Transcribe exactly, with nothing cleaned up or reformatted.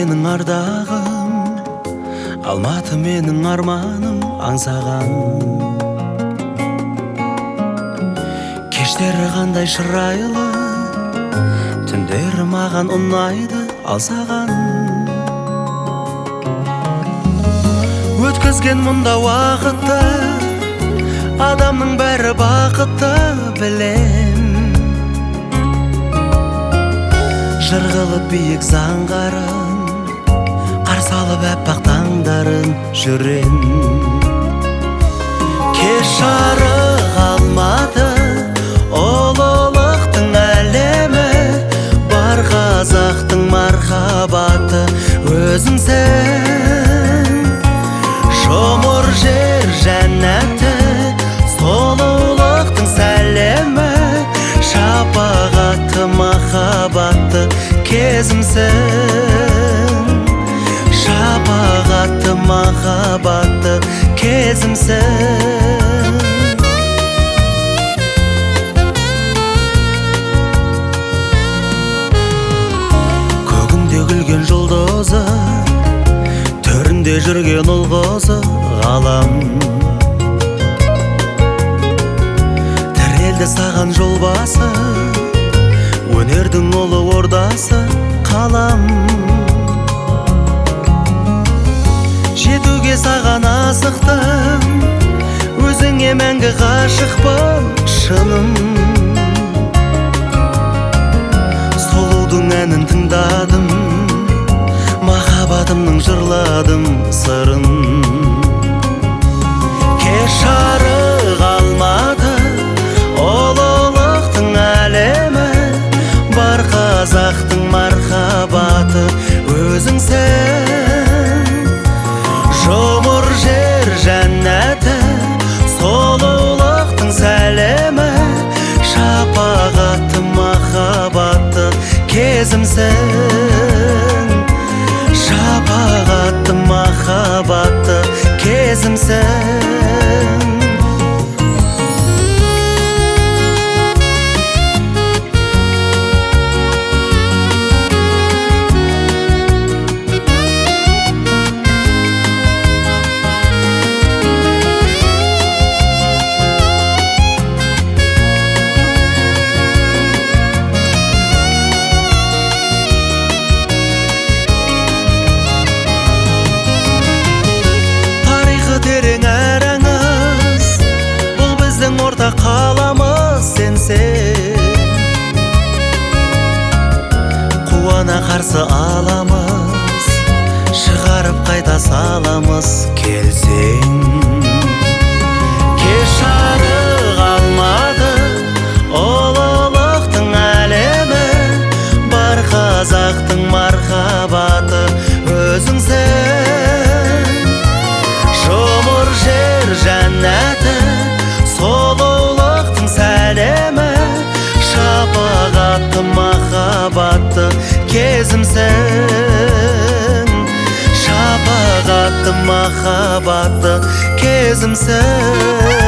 менің ардағым, Алматы менің арманым аңсаған. Кештері қандай шырайлы, түндері маған ұнайды алсаған. Өткізген мұнда уақытты, адамның бәрі бақытты білем. Жырғылып биік заңғарын, қарсы алып әппақ таңдарын жүрен. Кеш жарық Алматы, ұлылықтың әлемі, бар қазақтың мархабаты өзіңсің. Шомыр жер жәннаты, сұлулықтың сәлемі, шапағаты махаббаты кезімсің. Шапағаты махаббаты кезімсің. Көгінде күлген жұлдызы, төрінде жүрген ұл-қызы ғалам. Тірелді саған жол басы, өнердің ұлы ордасы қалам. Жетуге саған асықтым, өзіңе мәңгі ғашықпын шыным. Сұлудың әнін тыңдадым, махаббатымның жырладым сырын. Кеш жарық Алматы, ұлылықтың әлемі, бар қазақтың мархаббаты өзіңсің. Жұмыр жер жәннаты, сұлулықтың сәлемі, шапағаты махаббаты кезімсің. Шапағаты махаббаты кезімсің. Терең әраңыз, бұл біздің орта қаламыз сенсең. Қуана қарсы аламыз, шығарып қайта саламыз келсең. Кеш жарық Алматы, ұлылықтың әлемі, бар қазақтың мархаббаты өзіңсің. Жұмыр жер жәннаты, сұлулықтың сәлемі, шапағаты махаббаты кезімсің. Шапағаты махаббаты кезімсің.